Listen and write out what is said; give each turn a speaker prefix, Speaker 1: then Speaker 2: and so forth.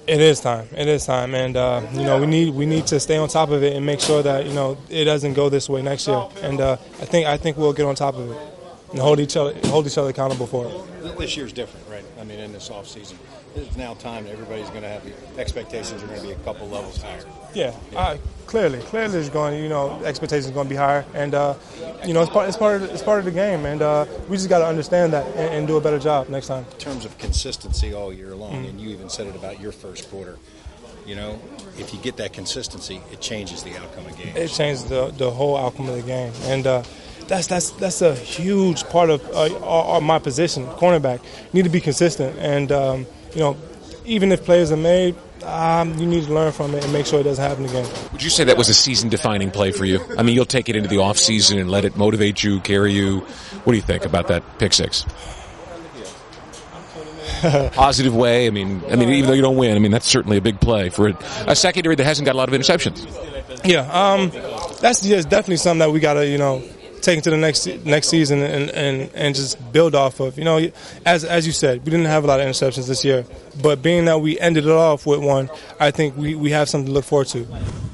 Speaker 1: It is time. It is time, and we need to stay on top of it and make sure that it doesn't go this way next year. And I think we'll get on top of it and hold each other accountable for it.
Speaker 2: This year's different, right? I mean, in this off season, it's now time that everybody's going to have the expectations are going to be a couple levels higher.
Speaker 1: Yeah. Clearly, it's going. Expectations are going to be higher, and it's part of the game, and we just got to understand that and do a better job next time.
Speaker 2: In terms of consistency all year long, and you even said it about your first quarter. If you get that consistency, it changes the outcome of games.
Speaker 1: It changes the whole outcome of the game, and that's a huge part of my position, cornerback. You need to be consistent, and even if plays are made, you need to learn from it and make sure it doesn't happen again.
Speaker 3: Would you say that was a season-defining play for you? I mean, you'll take it into the off-season and let it motivate you, carry you. What do you think about that pick six? Positive way. I mean, even though you don't win, that's certainly a big play for a secondary that hasn't got a lot of interceptions.
Speaker 1: Yeah, that's definitely something that we got to take into the next season and just build off of. As you said, we didn't have a lot of interceptions this year, but being that we ended it off with one, I think we have something to look forward to.